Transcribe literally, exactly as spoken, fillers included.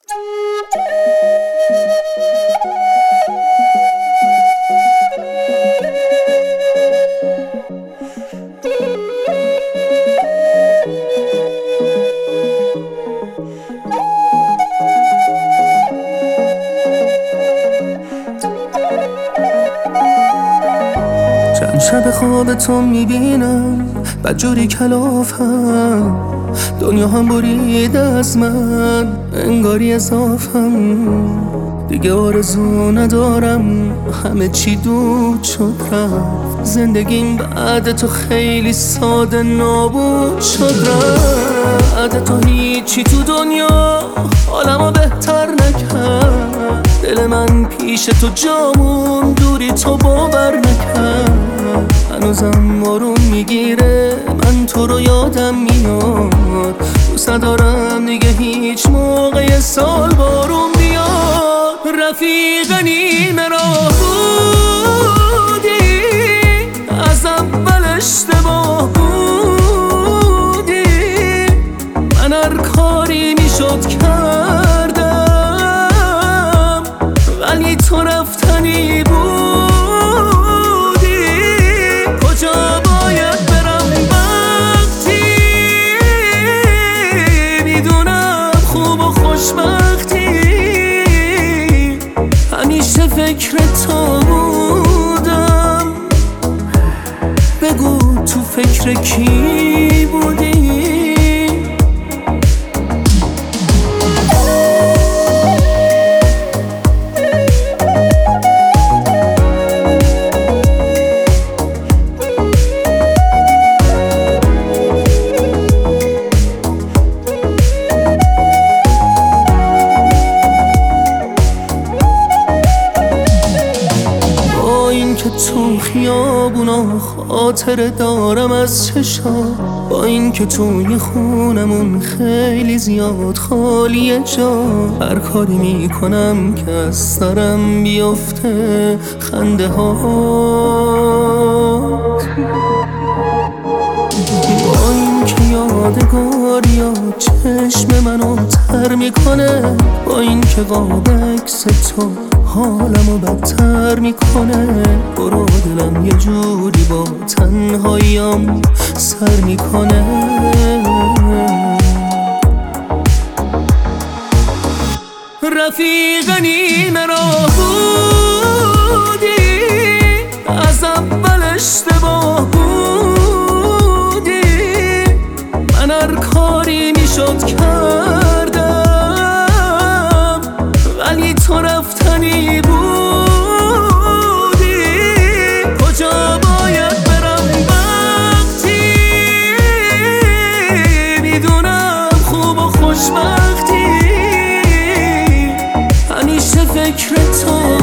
چند شب خواب تو میبینم بدجوری کلافم، دنیا هم برید از من انگاری اضافم. دیگه آرزو ندارم، همه چی دود شد رفت. زندگیم بعد تو خیلی ساده نابود شد رفت. بعد تو هیچی تو دنیا حالمو بهتر نکرد. دل من پیش تو جامون، دوری تو باور نکرد. هنوزم بارون میگیره، من تو رو یادم میاد. دوست ندارم دیگه هیچ موقع سال بارون بیاد. رفیق نیمه راه بودی، از اول اشتباه بودی. من هر کاری میشد کردم، ولی تو رفتنی بودی. کجا باید برم وقتی میدونم خوب و خوشبختی؟ همیشه فکر تو بودم، بگو تو فکر کی بودی؟ که تو خیابونا خاطره دارم از چشا، با این که توی خونمون خیلی زیاد خالیه جا. هر کاری میکنم که از سرم بیفته خنده ها، با این که یادگاریا چشم منو تر میکنه. با این که قاب عکس تو حالمو بدتر میکنه. برو دلم یه جوری با تنهاییام سر میکنه. رفیق نیمه راه بودی، از اول اشتباه بودی. من هر کاری میشد کردم، ولی تو رفتنی بودی. کجا باید برم وقتی میدونم خوب و خوشبختی؟ همیشه فکر تو